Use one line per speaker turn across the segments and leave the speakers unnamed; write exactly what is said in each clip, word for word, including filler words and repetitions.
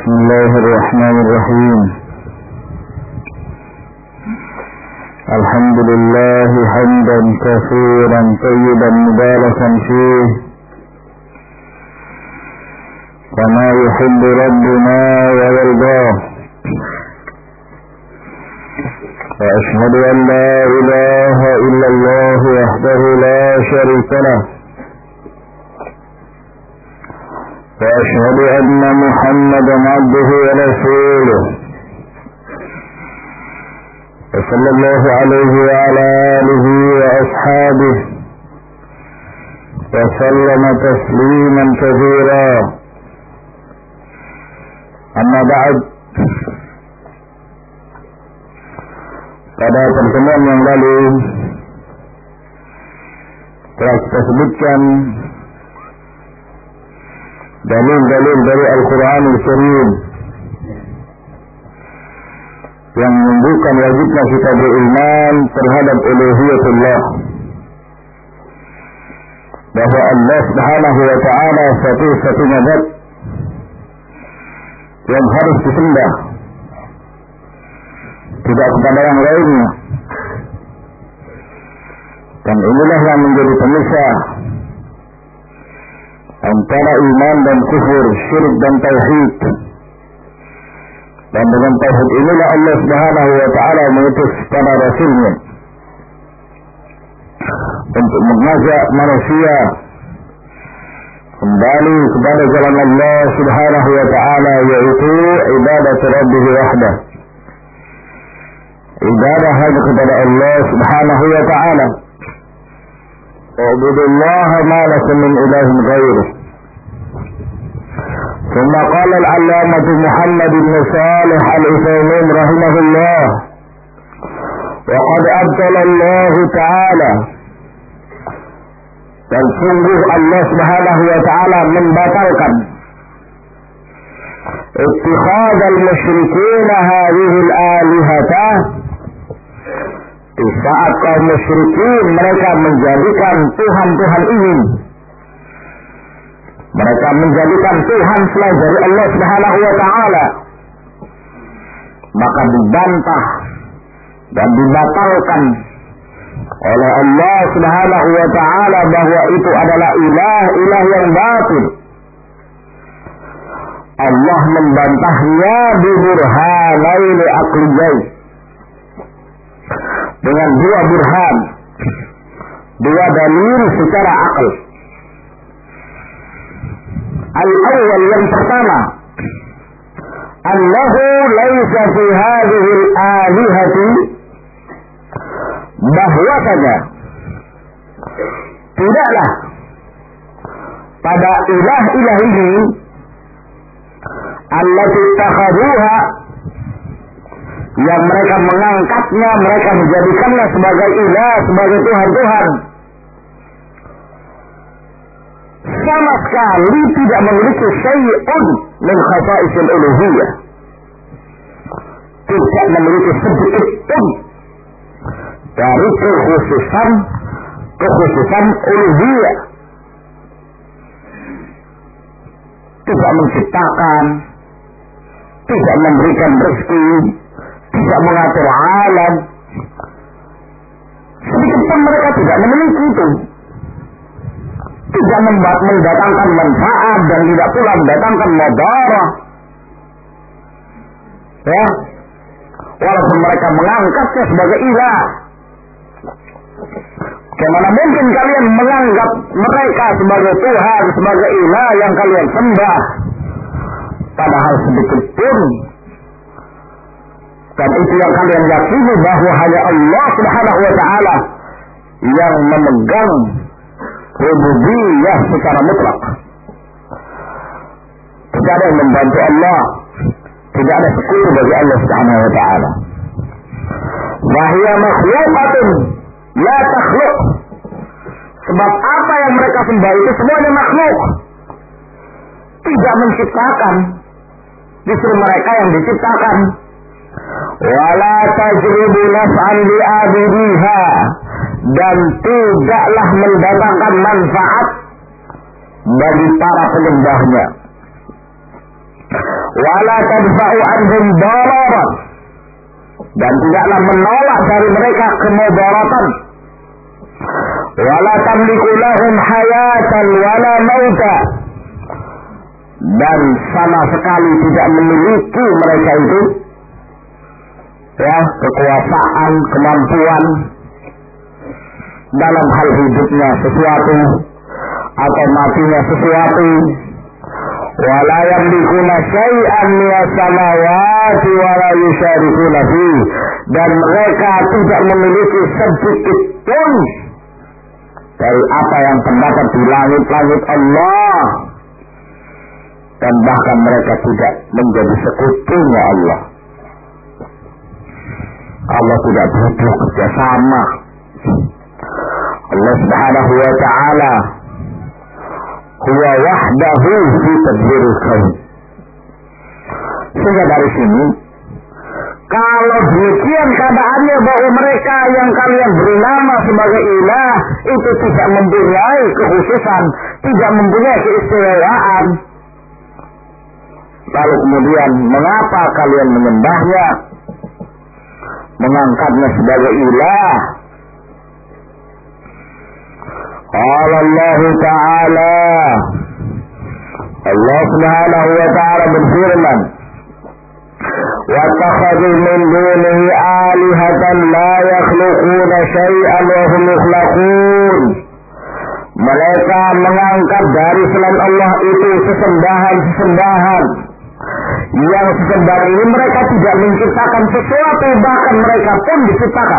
بسم الله الرحمن الرحيم. الحمد لله حمدا كثيرا طيبا مباركا فيه كما يحب ربنا ويرضاه. وأشهد أن لا إله إلا الله وحده لا شريك له، وأشهد أن محمدا عبده ورسوله، وصلى الله عليه وعلى آله وأصحابه وسلم تسليما كثيرا. أما بعد, pada pertemuan yang lalu telah kita sebutkan dalil-dalil dari Al-Quranul Karim yang menunjukkan wajibnya kita beriman terhadap uluhiyatullah, bahwa Allah Subhanahu wa Ta'ala satu-satunya zat yang harus disembah, tidak kepada yang lainnya. Dan inilah yang menjadi pemisah antara iman dan kufur, syirik dan tauhid. Dan dengan tauhid inilah Allah Subhanahu wa Ta'ala mengutus para rasulnya untuk mengajak manusia kembali kepada jalan Allah Subhanahu wa Ta'ala, yaitu ibadat Rabbih wahdah, ibadah hanya kepada Allah Subhanahu wa Ta'ala. Ubudullaha ma lakum min ilahin ghairuh. ثم قال العلامة محمد بن صالح العثيمين رحمه الله: وقد أبطل الله تعالى, dan sungguh Allah Subhanahu wa Ta'ala membatalkan ittikhadz al-musyrikin hadhihi al-alihata, di saat kaum musyrikin mereka menjadikan Tuhan-Tuhan ini, mereka menjadikan Tuhan selain dari Allah Subhanahu wa Ta'ala, maka dibantah dan dibatalkan oleh Allah Subhanahu wa Ta'ala bahwa itu adalah ilah-ilah yang batil. Allah membantahnya bi burhanaini aqliyain, dengan dua burhan, dua dalil secara akal. Al-awwal, yang pertama, annahu laisa fi hadhihi al-alihati, bahwa saja tidaklah pada ilah-ilah ini allati takhaduha, yang mereka mengangkatnya, mereka menjadikannya sebagai ilah, sebagai Tuhan-Tuhan, sama sekali tidak memiliki syai'un min khasa'isil uluhiyah, tidak memiliki sedikit pun dari kekhususan kekhususan uluhiyah. Tidak menciptakan, tidak memberikan rezeki, tidak mengatur alam, sedikit pun mereka tidak memiliki itu. Tidak membuat mendatangkan manfaat dan tidak pula mendatangkan mudarat. Ya, walaupun mereka mengangkatnya sebagai ilah. Bagaimana mungkin kalian menganggap mereka sebagai Tuhan, sebagai ilah yang kalian sembah, padahal sedikit pun. Dan itu yang kalian yakini bahwa hanya Allah Subhanahu wa Ta'ala yang memegang rububiyah secara mutlak. Tidak ada yang membantu Allah, tidak ada sekutu bagi Allah Subhanahu wa Ta'ala. Wahia makhluqatun la takhluq, sebab apa yang mereka sembah itu semuanya makhluk, tidak menciptakan, justru mereka yang diciptakan. Wala tajribu naf'an li abidiha, dan tidaklah mendatangkan manfaat bagi para penyembahnya. wala tadfa'u anhum dararan, dan tidaklah menolak dari mereka kemudaratan, wala tamliku lahum hayatan wala mauta, dan sama sekali tidak memiliki mereka itu ya kekuasaan, kemampuan dalam hal hidupnya sesuatu atau matinya sesuatu. Wala yamlikuna syai'an minas samawati wala yusharikuna fi, dan mereka tidak memiliki sedikit pun dari apa yang terdapat di langit-langit Allah, dan bahkan mereka tidak menjadi sekutunya Allah. Allah tidak butuh kerjasama. Allah Subhanahu wa ta'ala huwa wahdahu fi tadbiril kaun. Sehingga dari sini, kalau demikian keadaannya bahwa mereka yang kalian beri nama sebagai ilah itu tidak mempunyai kekhususan, tidak mempunyai keistimewaan, lalu kemudian mengapa kalian menyembahnya, mengangkatnya sebagai ilah? Qala Allah Ta'ala, Allah Subhanahu wa ta'ala berfirman, وَاتَّخَذُوا مِنْ دُونِهِ آلِهَةً لَا يَخْلُقُونَ شَيْئًا وَهُمْ يُخْلَقُونَ. Mereka mengangkat dari selain Allah itu sesembahan-sesembahan, yang sesembahan ini mereka tidak menciptakan sesuatu, bahkan mereka pun diciptakan.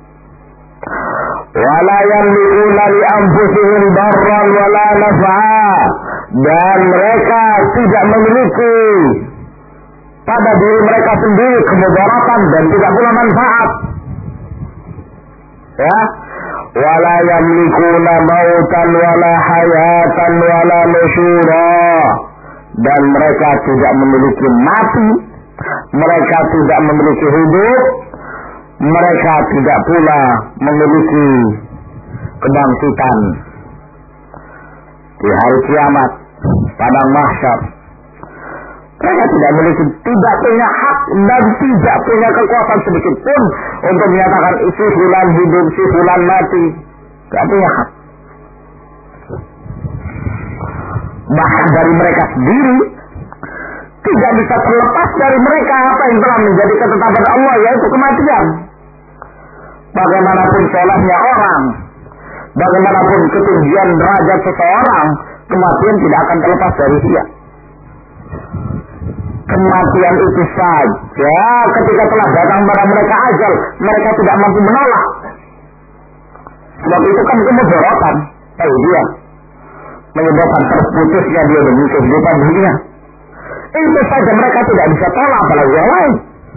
Wala yamlikuna li anfusihim darran wala naf'a, dan mereka tidak memiliki pada diri mereka sendiri kemudaratan dan tidak pula manfaat. Ya, wala yamlikuna mautan wala hayatan wala nusyura, dan mereka tidak memiliki mati, mereka tidak memiliki hidup, mereka tidak pula memiliki kebangkitan di hari kiamat, padang mahsyar. Mereka tidak memiliki, tidak punya hak dan tidak punya kekuasaan sedikit pun untuk menyatakan si fulan hidup, si fulan mati. Tidak punya hak. Bahkan dari mereka sendiri tidak bisa terlepas dari mereka apa yang telah menjadi ketetapan Allah, yaitu kematian. Bagaimanapun solehnya orang, bagaimanapun ketinggian derajat seseorang, kematian tidak akan terlepas dari dia. Kematian itu saja ketika telah datang pada mereka ajal, mereka tidak mampu menolak. Sebab itu kan kemudaratan, tahu dia, menyebabkan terputusnya dia demi kehidupan dunia. Itu saja mereka tidak bisa tolak, apalagi yang lain.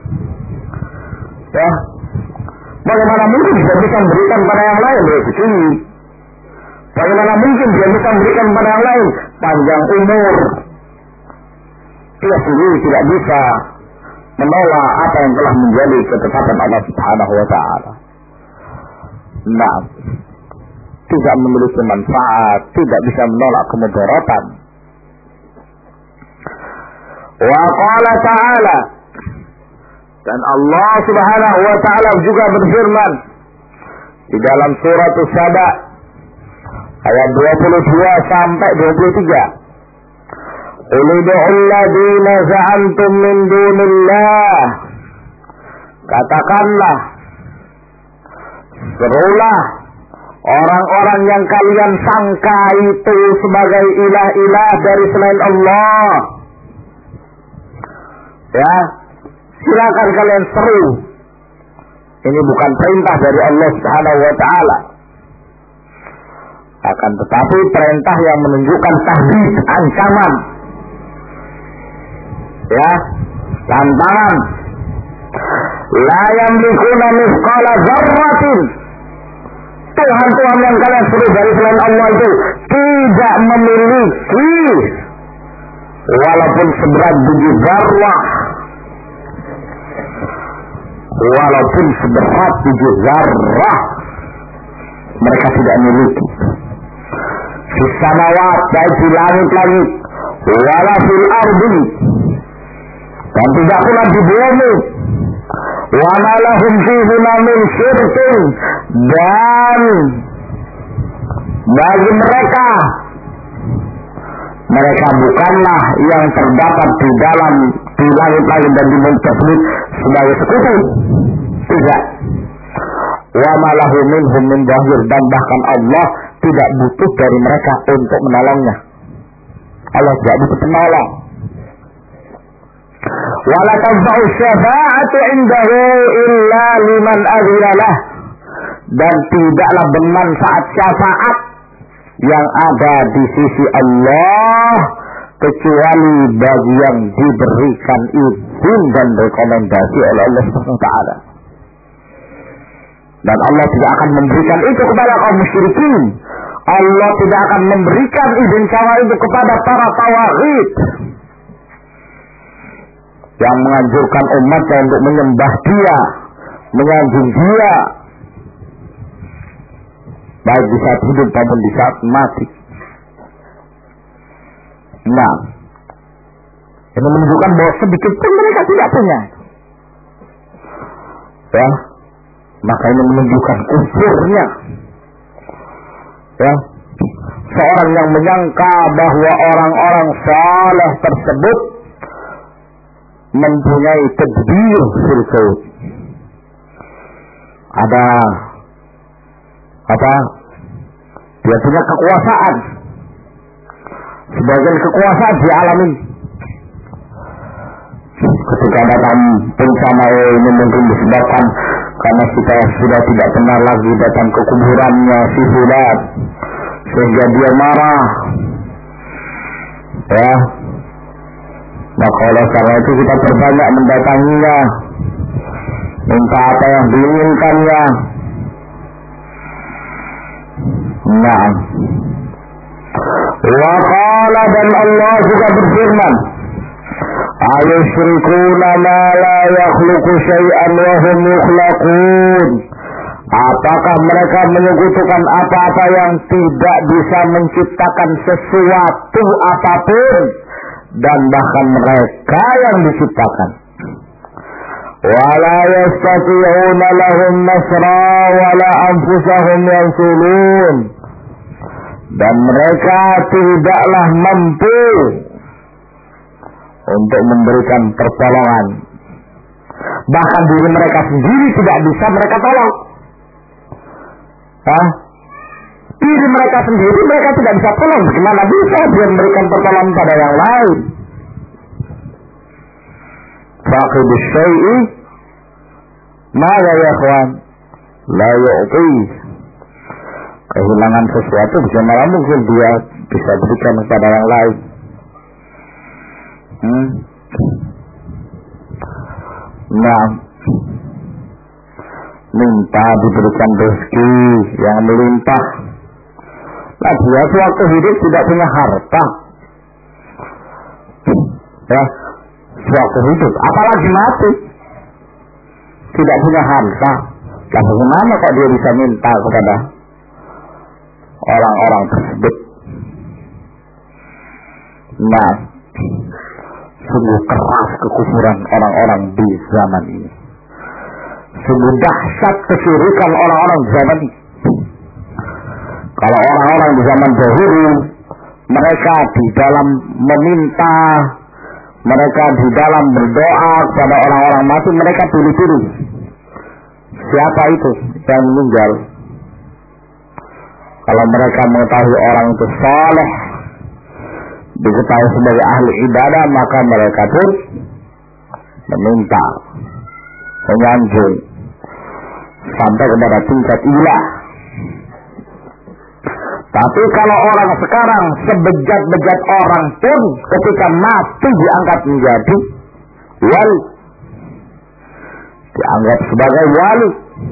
Ya, bagaimana mungkin dia bisa memberikan pada yang lain rezeki? Bagaimana mungkin dia bisa memberikan pada yang lain panjang umur? Dia sendiri tidak bisa menolak apa yang telah menjadi ketetapan Allah Subhanahu wa ta'ala. Nah, tidak memiliki manfaat, tidak bisa menolak kemudaratan. Wa qala ta'ala, dan Allah Subhanahu wa ta'ala juga berfirman di dalam surat As-Saba ayat dua puluh dua sampai dua puluh tiga. Qul ud'u alladziina za'amtum min dunillah, katakanlah, serulah orang-orang yang kalian sangka itu sebagai ilah-ilah dari selain Allah. Ya, silakan kalian seru. Ini bukan perintah dari Allah Subhanahu wa ta'ala, akan tetapi perintah yang menunjukkan tahdid, ancaman, ya, tantangan. La yamlikuna mithqala dzarratin, Tuhan-Tuhan yang kalian seru dari selain Allah itu tidak memiliki walaupun seberat biji zarrah, walaupun seberat biji zarrah, mereka tidak memiliki. Fis samawat, baik di langit-langit, wala fil ardi, dan tidak pula di bumi. Wa ma lahum fihi min syirkin, dan bagi mereka mereka bukanlah yang terdapat di dalam di langit-langit dan di bumi tersebut sebagai sekutu. Tidak. Wa ma lahu minhum min zahir, dan bahkan Allah tidak butuh dari mereka untuk menolongnya. Allah tidak butuh penolong. Wala tanfa'u syafa'atu 'indahu illa liman adzina lah, dan tidaklah bermanfaat syafaat yang ada di sisi Allah kecuali bagi yang diberikan izin dan rekomendasi oleh Allah Subhanahu wa taala. Dan Allah tidak akan memberikan itu kepada kaum musyrikin. Allah tidak akan memberikan izin syafaat itu kepada para tawaghit yang menganjurkan umatnya untuk menyembah dia, menyanjung dia, baik di saat hidup maupun di saat mati. Nah, ini menunjukkan bahwa sedikit pun mereka tidak punya. Ya, maka ini menunjukkan kufurnya. Ya, seorang yang menyangka bahwa orang-orang saleh tersebut mempunyai tadbir fil kaun. Ada apa? Dia punya kekuasaan. Sebagian kekuasaan dia alami. Ketika datang bencana ini mungkin disebabkan karena kita sudah tidak pernah lagi datang ke kuburannya si Fulan, sehingga dia marah. Ya. Maka oleh karena itu kita perbanyak mendatanginya, minta apa yang diinginkannya. Nah, wa qala, dan Allah juga berfirman, ayusyrikuna ma la yakhluqu syai'an wa hum yukhlaqun. Apakah mereka menyekutukan apa-apa yang tidak bisa menciptakan sesuatu apapun, dan bahkan mereka yang diciptakan. Wala yastati'una lahum nasra wala anfusahum yansulun, dan mereka tidaklah mampu untuk memberikan pertolongan. Bahkan diri mereka sendiri tidak bisa mereka tolong. Hah? Diri mereka sendiri mereka tidak bisa tolong. Bagaimana bisa dia memberikan pertolongan pada yang lain? Faqid syai'i maka ya kawan, la yu'ti. Kehilangan sesuatu bagaimana mungkin dia bisa berikan kepada yang lain? Hmm. Nah, minta diberikan rezeki yang melimpah. Nah, dia sewaktu hidup tidak punya harta. Ya, sewaktu hidup, apalagi mati, tidak punya harta. Nah, bagaimana kok dia bisa minta kepada orang-orang tersebut? Nah, sungguh keras kekufuran orang-orang di zaman ini. Sungguh dahsyat kesyirikan orang-orang di zaman ini. Kalau orang-orang di zaman dahulu, mereka di dalam meminta, mereka di dalam berdoa kepada orang-orang mati, mereka pilih-pilih siapa itu yang meninggal. Kalau mereka mengetahui orang itu saleh, diketahui sebagai ahli ibadah, maka mereka pun meminta, menyanjung sampai kepada tingkat ilah. Tapi kalau orang sekarang, sebejat-bejat orang pun ketika mati diangkat menjadi wali, dianggap sebagai wali.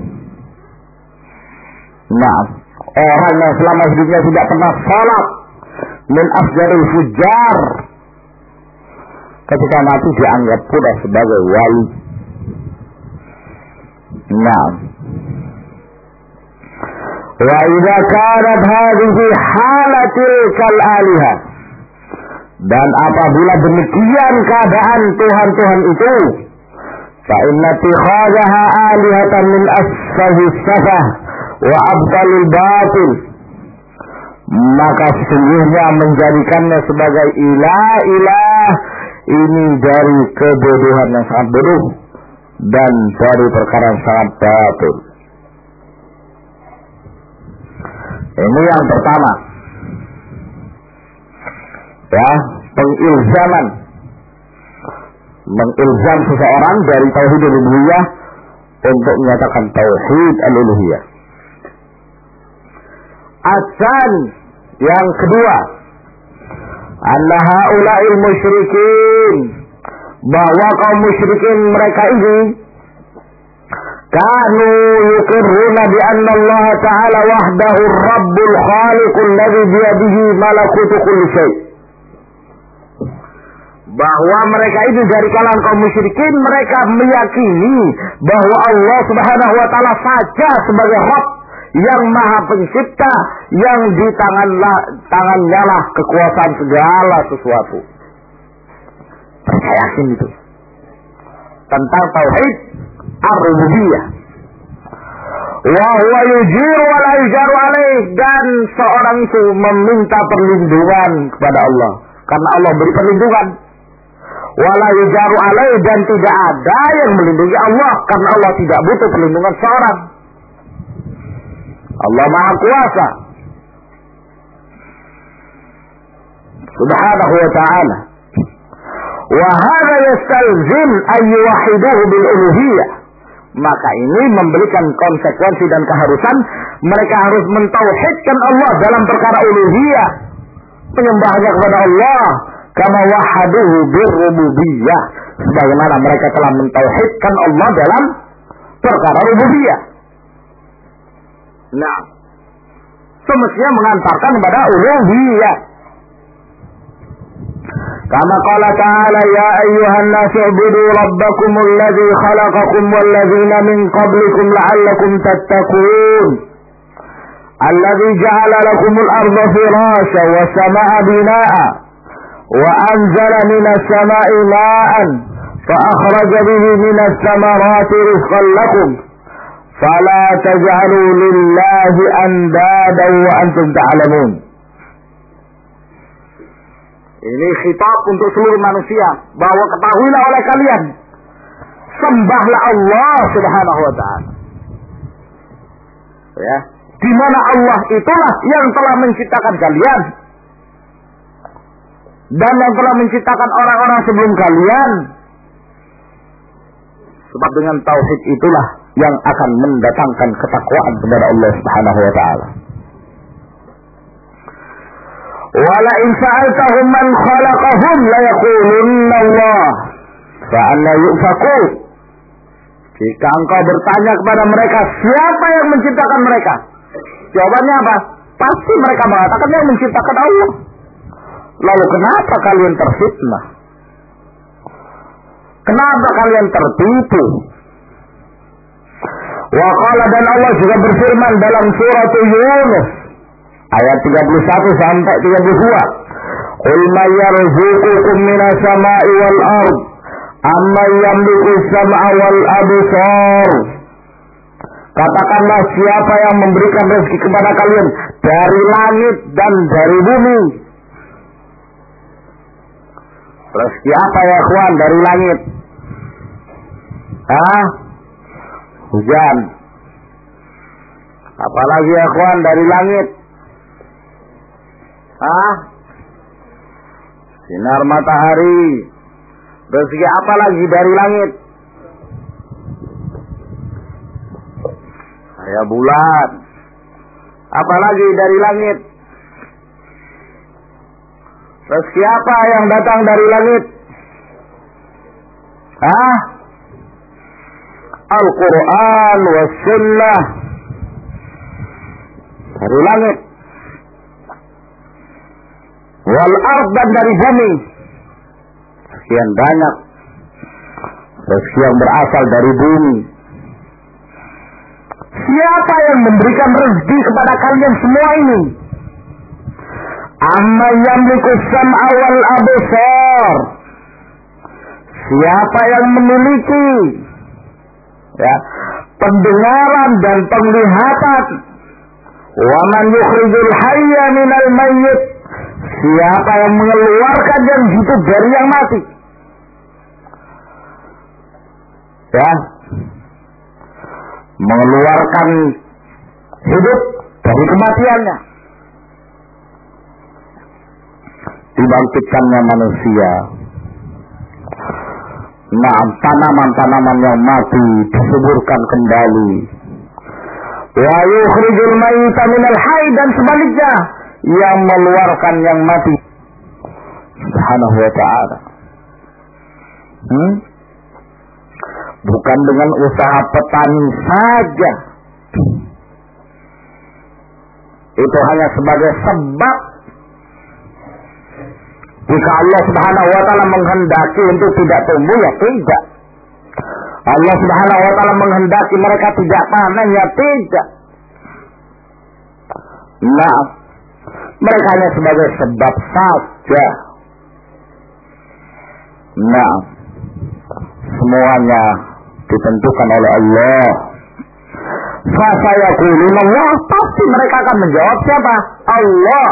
Nah, orang yang selama hidupnya tidak pernah salat, min afjaril fujar, ketika mati dianggap pula sebagai wali. Nah, wa idza kanat hadhihi halatil kal alihah, Dan apabila demikian keadaan Tuhan-Tuhan itu, fa inna ittikhadhaha alihatan min asfahis safah wa abtalil batil, maka sesungguhnya menjadikannya sebagai ilah-ilah ini dari kebodohan yang sangat bodoh dan dari perkara yang sangat batil. Ini yang pertama, ya, pengilzaman, mengilzam seseorang dari tauhid uluhiyah untuk menyatakan tauhid al-uluhiyah. Asan yang kedua, anna haula'il musyrikin, bahwa kaum musyrikin mereka ini kanu yuqirruna bi anna Allah Ta'ala wahdahu ar-rabbul khaliqul ladzi biyadihi malakutu kulli syai'. Bahwa mereka itu dari kalangan kaum musyrikin, mereka meyakini bahwa Allah Subhanahu wa taala saja sebagai Rabb yang Maha Pencipta, yang di tanganlah tangannya lah kekuasaan segala sesuatu. Mereka yakin itu tentang tauhid ar-rububiyah. Wa huwa yujiru wa la yujaru alaih, dan seorang itu meminta perlindungan kepada Allah karena Allah beri perlindungan. Wa la yujaru alaih, dan tidak ada yang melindungi Allah karena Allah tidak butuh perlindungan seorang. Allah Maha Kuasa Subhanahu wa ta'ala. Wa hadha yastalzim an yuwahiduhu bil uluhiyah. Maka ini memberikan konsekuensi dan keharusan mereka harus mentauhidkan Allah dalam perkara uluhiyah, penyembahnya kepada Allah, kama wahaduhu bir rububiyah, sebagaimana mereka telah mentauhidkan Allah dalam perkara rububiyah. Nah, semestinya mengantarkan kepada uluhiyah. Kama qala ta'ala, ya ayyuhan nasu ubudu rabbakumul ladzi khalaqakum wal ladzina min qablikum la'allakum tattaqun. Alladzi ja'ala lakumul arda firasha was samaa'a binaa'a wa anzala minas samaa'i maa'an fa akhraja bihi minas samarati rizqan lakum. Fala taj'alu lillahi andadan wa antum ta'lamun. Ini khitab untuk seluruh manusia, bahwa ketahuilah oleh kalian, sembahlah Allah Subhanahu wa ta'ala. Ya, di mana Allah itulah yang telah menciptakan kalian dan yang telah menciptakan orang-orang sebelum kalian. Sebab dengan tauhid itulah yang akan mendatangkan ketakwaan kepada Allah Subhanahu wa ta'ala. Wala in sa'altahum man khalaqahum la yaqulunna Allah fa anna yufakun. Jika engkau bertanya kepada mereka siapa yang menciptakan mereka, jawabannya apa? Pasti mereka mengatakan yang menciptakan Allah. Lalu kenapa kalian terfitnah? Kenapa kalian tertipu? Wa qala, dan Allah juga berfirman dalam surat Yunus ayat tiga puluh satu sampai tiga puluh dua. Qul may yarzuqukum minas sama'i wal ard amman yamliku as-sam'a wal absar. Katakanlah, siapa yang memberikan rezeki kepada kalian dari langit dan dari bumi. Rezeki apa ya kawan dari langit? Hah? Hujan. Apalagi ya kawan dari langit? Hah? Sinar matahari. Rezeki apa lagi dari langit? Cahaya bulan. Apa lagi dari langit? Rezeki apa yang datang dari langit? Hah? Al-Quran was sunnah. Dari langit. Wal ard, dan dari bumi. Sekian banyak rezeki yang berasal dari bumi. Siapa yang memberikan rezeki kepada kalian semua ini? Amma yamliku sam'a wal absar. Siapa yang memiliki ya, pendengaran dan penglihatan. Wa man yukhrijul hayya minal mayyit. Siapa yang mengeluarkan yang hidup dari yang mati. Ya. Mengeluarkan hidup dari kematiannya. Dibangkitkannya manusia. Nah, tanaman-tanaman yang mati disuburkan kembali. Wa yukhrijul mayyita minal hayy, dan sebaliknya yang mengeluarkan yang mati. Subhanahu wa ta'ala. Hmm? Bukan dengan usaha petani saja. Itu hanya sebagai sebab. Jika Allah Subhanahu wa ta'ala menghendaki untuk tidak tumbuh, ya tidak. Allah Subhanahu wa ta'ala menghendaki mereka tidak panen, ya tidak. Nah, mereka hanya sebagai sebab saja. Nah, semuanya ditentukan oleh Allah. Fasayaquluna Allah, pasti mereka akan menjawab siapa? Allah.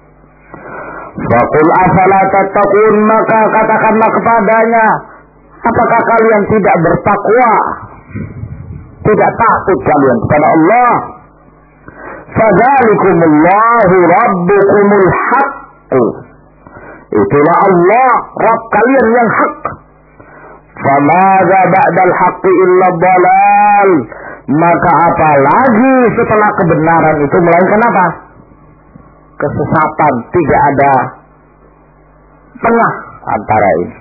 Faqul afala tattaqun, maka katakanlah kepadanya, apakah kalian tidak bertakwa? Tidak takut kalian kepada Allah? Fadzalikumullahu rabbukumul haqq. Itulah Allah, Rabb kalian yang hak. Famadza ba'dal haqqi illa dhalal. Maka apa lagi setelah kebenaran itu melainkan apa? Kesesatan. Tidak ada tengah antara ini.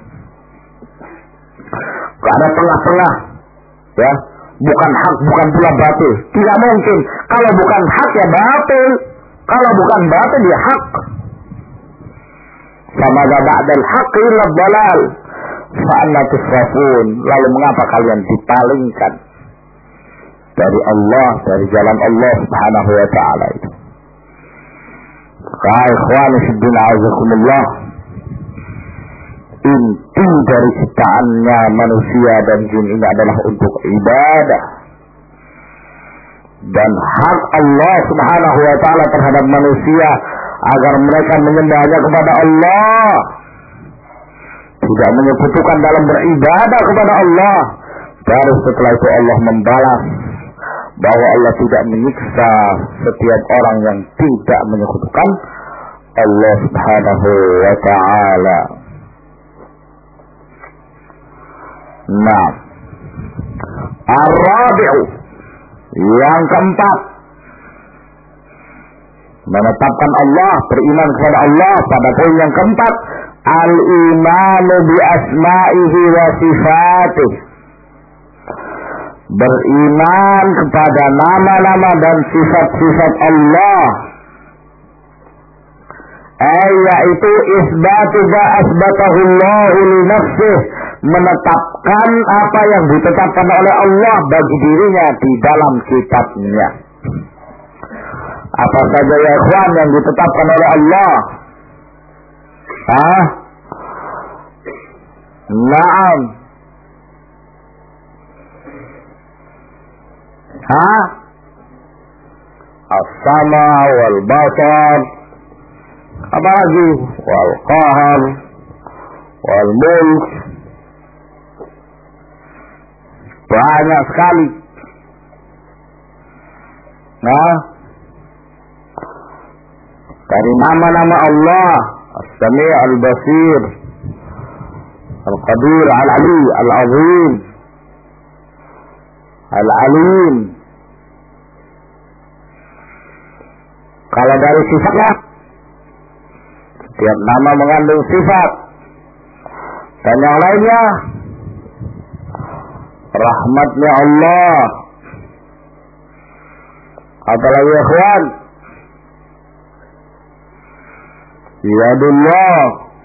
Tidak ada tengah-tengah, ya. Bukan hak, bukan pula batil. Tidak mungkin. Kalau bukan hak ya batil. Kalau bukan batil ya hak. Sama ba'dal haqqi illa dhalal. Fa'anna tusrafun. Lalu mengapa kalian dipalingkan dari Allah, dari jalan Allah Subhanahu wa ta'ala itu? Kaya ikhwani fiddin a'azakumullah, inti dari ciptaannya manusia dan jin ini adalah untuk ibadah. Dan hak Allah Subhanahu wa ta'ala terhadap manusia agar mereka menyembahnya kepada Allah, tidak menyekutukan dalam beribadah kepada Allah. Baru setelah itu Allah membalas bahwa Allah tidak menyiksa setiap orang yang tidak menyekutukan Allah Subhanahu wa ta'ala. Nah, ar-rabi'u, yang keempat, menetapkan Allah, beriman kepada Allah. Pada poin yang keempat, al-imanu bi asma'ihi wa sifatih, beriman kepada nama-nama dan sifat-sifat Allah. Yaitu isbatu ma asbatahu Allahu li nafsih, menetapkan apa yang ditetapkan oleh Allah bagi dirinya di dalam kitabnya. Apa saja ya ikhwan yang ditetapkan oleh Allah? Hah? Naam. Hah? As-sama wal basar. Apa lagi? Wal qahar wal mulk. Banyak sekali. Nah, dari nama-nama Allah, As-Sami' Al-Basir, Al-Qadir, Al-Ali, Al-Azim, Al-Alim. Kalau dari sifatnya, setiap nama mengandung sifat. Dan yang lainnya, rahmatnya Allah. Apalagi ikhwan, yadullah,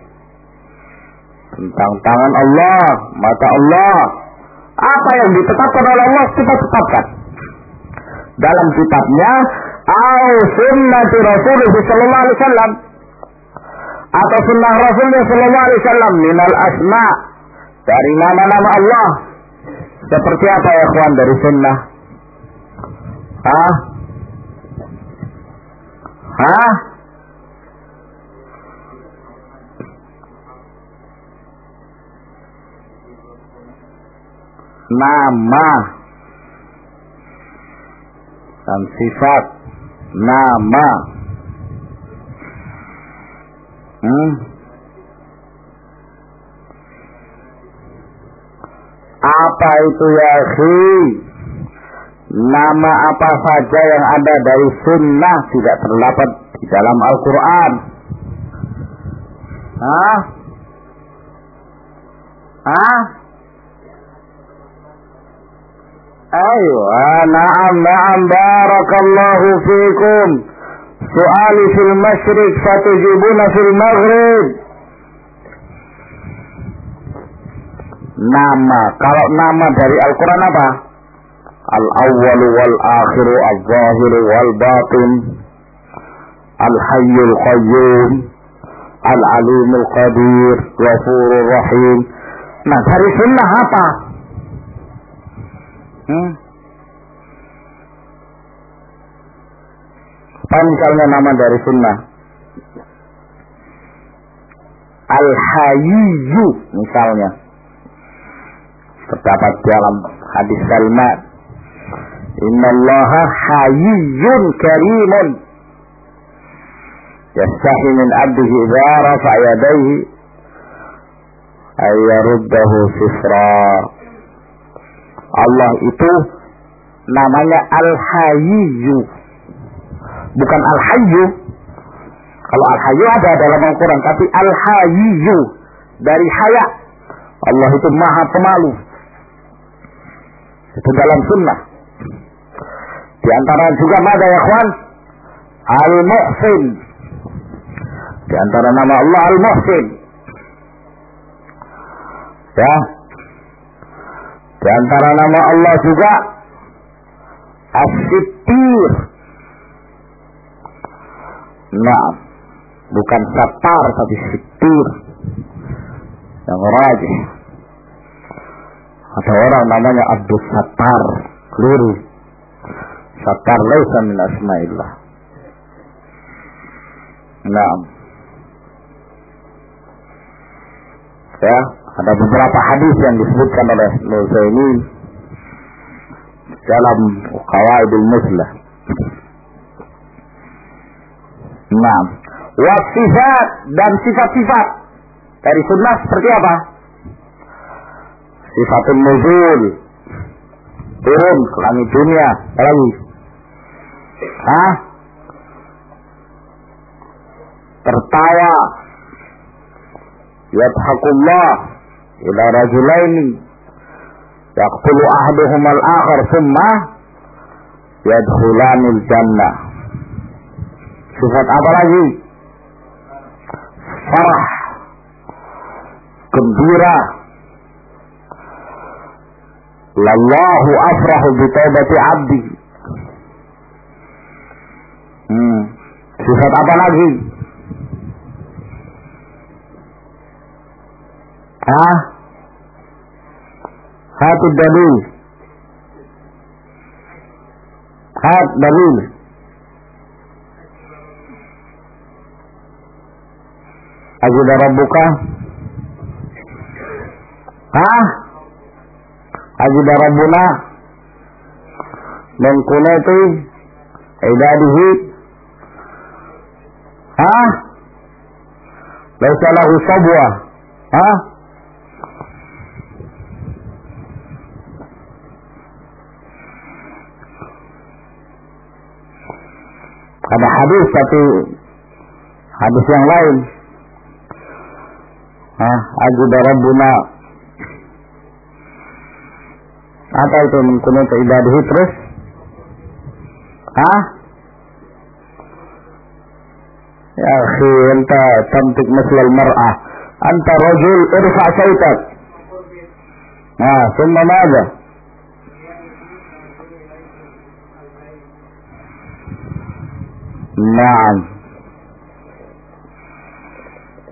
tentang tangan Allah, mata Allah. Apa yang ditetapkan oleh Allah kita tetapkan dalam kitabnya, au sunnati Rasulullah sallallahu alaihi wasallam, atau sunnah Rasulullah sallallahu alaihi wasallam minal asma, dari nama-nama Allah. Seperti apa ya kawan dari sunnah? Hah? Hah? Nama dan sifat nama. Hmm? Apa itu ya akhi? Nama apa saja yang ada dari sunnah tidak terdapat di dalam Al-Quran. Hah? Hah? Ayo, na'am na'am barakallahu fikum. Su'ali fil masyriq fatujibuna fil maghrib. Nama, kalau nama dari Al-Quran apa? Al-awwalu wal-akhiru, al-zahiru wal-batin, al-hayyul qayyum, al-alimul qadir, ghafurur rahim. Nah, dari sunnah apa? Hmm? Apa misalnya nama dari sunnah? Al-Hayyu misalnya. Terdapat dalam hadis Salman, Innallaha hayyun karimun yastahi min abdihi idza rafa'a yadayhi ayyaruddahu sifra. Allah itu namanya Al-Hayyu, bukan Al-Hayyu. Kalau Al-Hayyu ada dalam Al-Quran, tapi Al-Hayyu dari haya. Allah itu maha pemalu. Itu dalam sunnah. Di antara juga ada ya kawan, Al-Muhsin. Di antara nama Allah Al-Muhsin. Ya. Di antara nama Allah juga As-Sittir. Nah, bukan Sattar tapi Sittir. Yang rajih. Ada orang namanya Abdul Sattar, keliru. Sattar laisa min asma'illah. Nah. Ya, ada beberapa hadis yang disebutkan oleh Nuzaimin dalam Qawaidul Muslah. Nah, wa sifat dan sifat-sifat dari sunnah seperti apa? Sifatul nuzul, turun ke langit dunia, apa lagi? Hah? Tertawa, yadhakullah ila rajulaini yaqtulu ahaduhum al-akhar thumma yadkhulanil jannah. Sifat apa lagi? Farah, gembira. Lallahu afrahu bi taubati abdi. Hmm. Sifat apa lagi? Hah? Hati dalil. Hat dalil. Ajida rabbuka. Hah? Ajida rabbuna min kunati ibadihi. Hah? Laisa lahu sabwa. Hah? Ada hadis tapi hadis yang lain. Hah? Ajida rabbuna. Apa itu mengkunut ibadihi terus? Hah? Ya akhi, anta tamtik maslal mar'ah. Anta rajul irfa' sautak. Nah, summa madha? Naam.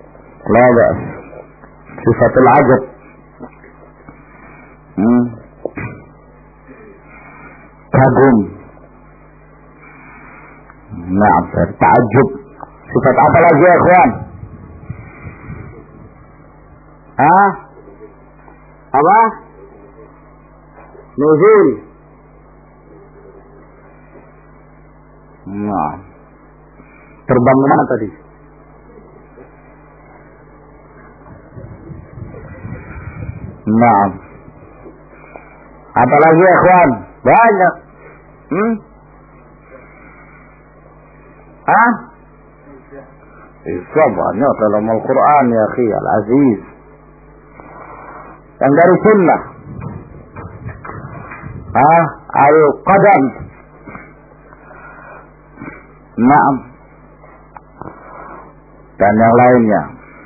La ba'as. Sifatul ajab. Hmm. Kagum. Nah, ta'ajub. Sifat apa lagi ya, ikhwan? Hah? Apa? Nuzul. Nah. Terbang kemana tadi? Nah. Apa lagi ya, ikhwan? Banyak. Hmm? Hah? Isya banyak dalam Al-Quran ya akhi Al-Aziz. Yang dari sunnah. Hah? Al-Qadam. Naam. Dan yang lainnya.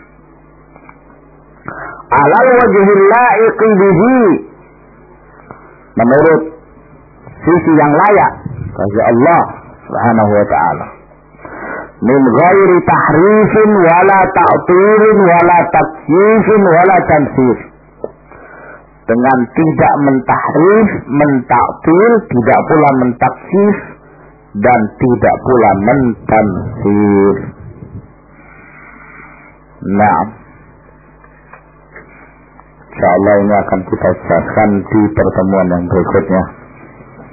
Alal wajhil la'iqi bihi. Menurut sisi yang layak bagi Allah Subhanahu wa ta'ala. Min ghairi tahrifin wala ta'tilin wala takyifin wala tamthil. Dengan tidak mentahrif, mentaktil, tidak pula mentakyif dan tidak pula mentamthil. Nah, insyaallah ini akan kita jelaskan di pertemuan yang berikutnya.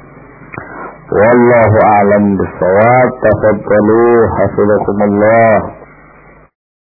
Wallahu a'lam bishawab. Tafadhalu hafizakumullah.